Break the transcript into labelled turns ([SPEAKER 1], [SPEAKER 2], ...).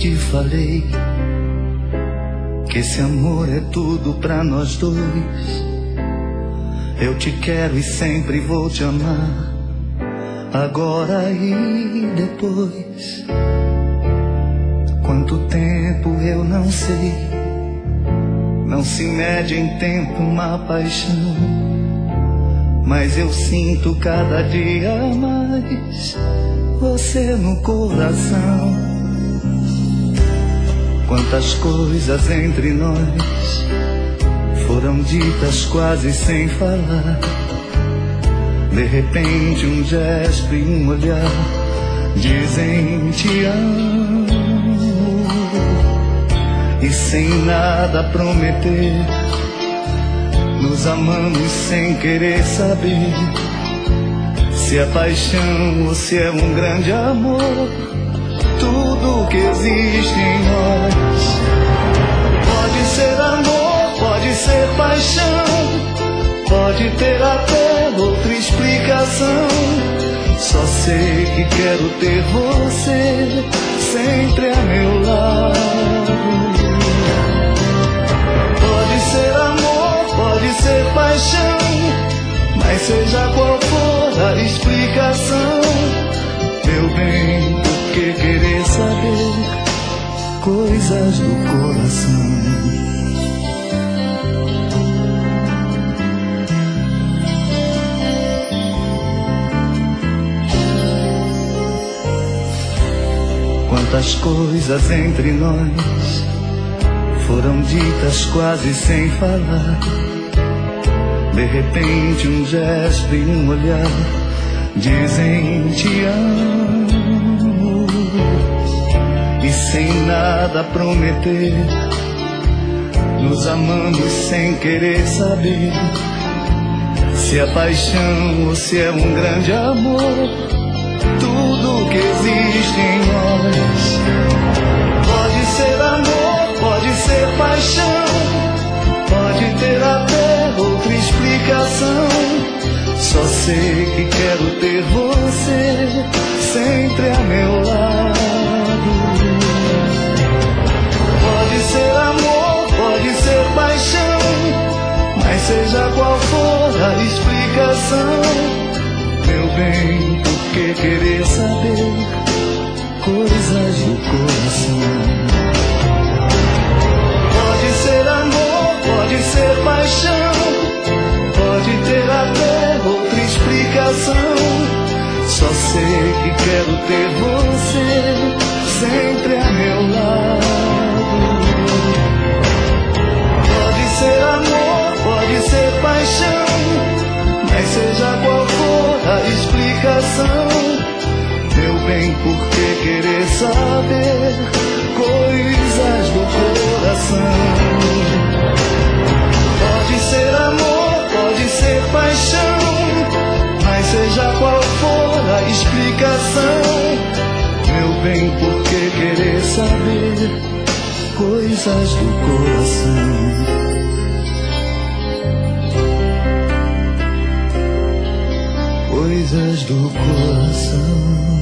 [SPEAKER 1] te falei que esse amor é tudo pra nós dois. Eu te quero e sempre vou te amar, agora e depois. Quanto tempo eu não sei, não se mede em tempo uma paixão, mas eu sinto cada dia mais você no coração. Quantas coisas entre nós foram ditas quase sem falar. De repente um gesto e um olhar dizem te amo, e sem nada prometer nos amamos sem querer saber se é paixão ou se é um grande amor. Tudo que existe em nós pode ser amor, pode ser paixão, pode ter até outra explicação. Só sei que quero ter você sempre a meu lado. Pode ser amor, pode ser paixão, mas seja qual for a explicação, meu bem, por que querer saber coisas do coração? Quantas coisas entre nós foram ditas quase sem falar. De repente um gesto e um olhar dizem te amo, e sem nada prometer nos amamos sem querer saber se é paixão ou se é um grande amor. Tudo que existe em nós pode ser amor, pode ser paixão, pode ter até outra explicação. Só sei que quero ter você sempre a meu lado. Pode ser amor, pode ser paixão, mas seja qual for a explicação, meu bem, por que querer saber coisas do coração? Pode ser amor, pode ser paixão, pode ter até outra explicação. Só sei que quero ter você sempre a meu lado. Pode ser amor, pode ser paixão, mas seja qual for a explicação, meu bem, por que querer saber coisas do coração? Pode ser amor, pode ser paixão, mas seja qual for a explicação, meu bem, por que querer saber coisas do coração? Coisas do coração.